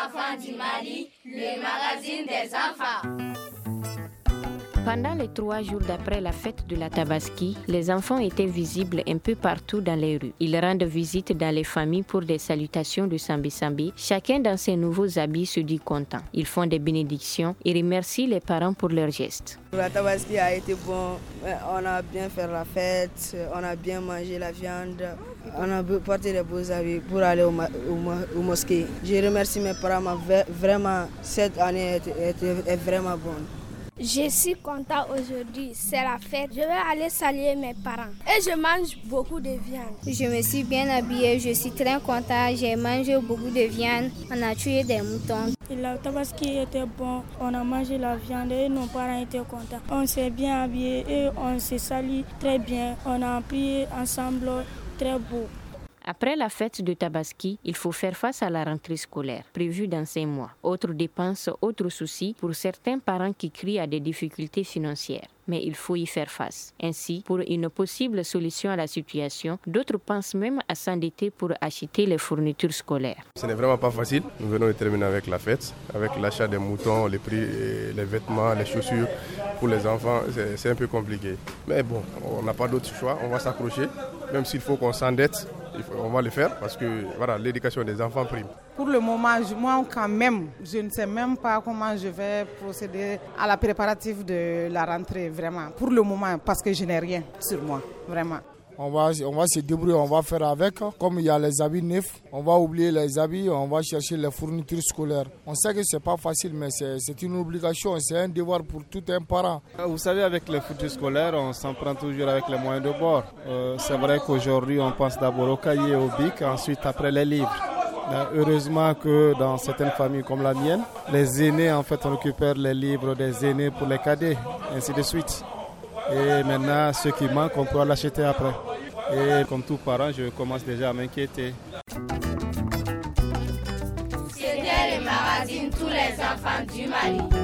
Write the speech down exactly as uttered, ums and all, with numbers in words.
enfants du Mali, le magazine des enfants. Pendant les trois jours d'après la fête de la Tabaski, les enfants étaient visibles un peu partout dans les rues. Ils rendent visite dans les familles pour des salutations de Sambi Sambi. Chacun dans ses nouveaux habits se dit content. Ils font des bénédictions et remercient les parents pour leurs gestes. La Tabaski a été bon, on a bien fait la fête, on a bien mangé la viande, on a porté des beaux habits pour aller au, ma- au, ma- au mosquée. Je remercie mes parents, vraiment, cette année est, est, est vraiment bonne. Je suis content aujourd'hui, c'est la fête. Je vais aller saluer mes parents et je mange beaucoup de viande. Je me suis bien habillée, je suis très content, j'ai mangé beaucoup de viande, on a tué des moutons. La Tabaski était bon, on a mangé la viande et nos parents étaient contents. On s'est bien habillé et on s'est sali très bien, on a prié ensemble très beau. Après la fête de Tabaski, il faut faire face à la rentrée scolaire, prévue dans cinq mois. Autres dépenses, autres soucis pour certains parents qui crient à des difficultés financières. Mais il faut y faire face. Ainsi, pour une possible solution à la situation, d'autres pensent même à s'endetter pour acheter les fournitures scolaires. Ce n'est vraiment pas facile. Nous venons de terminer avec la fête, avec l'achat des moutons, les prix, les vêtements, les chaussures. Pour les enfants, c'est, c'est un peu compliqué. Mais bon, on n'a pas d'autre choix, on va s'accrocher. Même s'il faut qu'on s'endette, on va le faire parce que voilà, l'éducation des enfants prime. Pour le moment, moi quand même, je ne sais même pas comment je vais procéder à la préparative de la rentrée, vraiment. Pour le moment, parce que je n'ai rien sur moi, vraiment. On va, on va se débrouiller, on va faire avec. Comme il y a les habits neufs, on va oublier les habits, on va chercher les fournitures scolaires. On sait que ce n'est pas facile, mais c'est, c'est une obligation, c'est un devoir pour tout un parent. Vous savez, avec les fournitures scolaires, on s'en prend toujours avec les moyens de bord. Euh, c'est vrai qu'aujourd'hui, on pense d'abord au cahier, au bic, ensuite après les livres. Mais heureusement que dans certaines familles comme la mienne, les aînés, en fait, on récupère les livres des aînés pour les cadets, ainsi de suite. Et maintenant, ce qui manque, on pourra l'acheter après. Et comme tout parent, je commence déjà à m'inquiéter. C'était le magazine Tous les enfants du Mali.